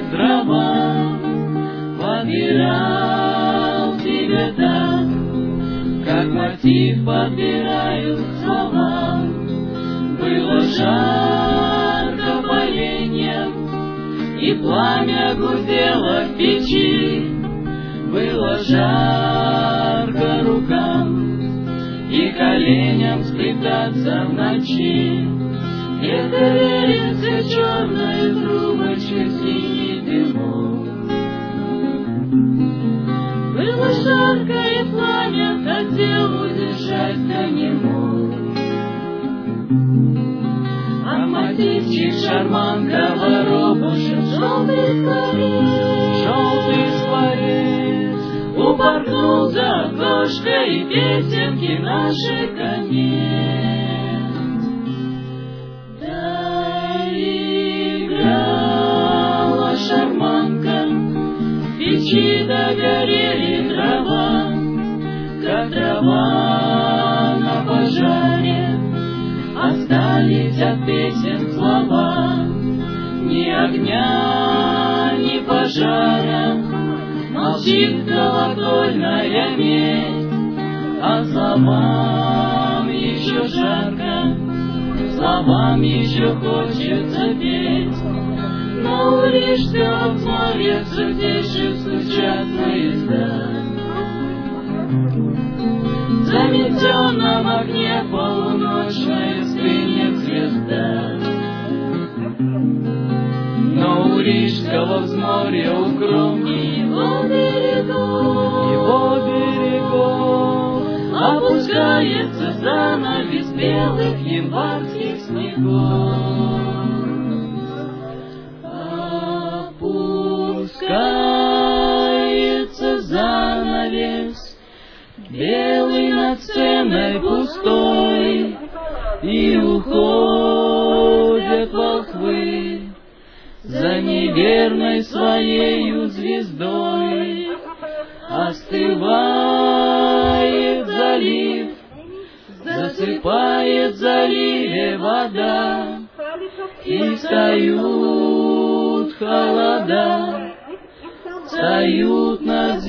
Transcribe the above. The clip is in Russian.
дрова, подбирал тебе так, как мотив подбирают слова. Было жарко поленьем, и пламя гудело в печи. Было жарко рукам и коленям сплетаться в ночи. Где-то верится черная трубочка, синий дымок. Было жарко, и пламя хотел удержать, да не мог. А мотивчик шарманка воробушек, желтый скворец, упорхнул за окошко, и песенки наши конец. Доиграла шарманка, в печи догорели дрова, как дрова на пожаре. Остались от песен слова, ни огня, ни пожара. Молчит колокольная медь, а словам еще жарко, словам еще хочется петь. Но у Рижского моря все тише стучат поезда. В заметенном огне полуночная стынет звезда. Но у Рижского взморья укромней его берегов опускается занавес белых январских снегов. Опускается занавес белый над сценой пустой, и уходят волхвы за неверной своею звездой. Остывает залив, засыпает в заливе вода, и встают холода, встают над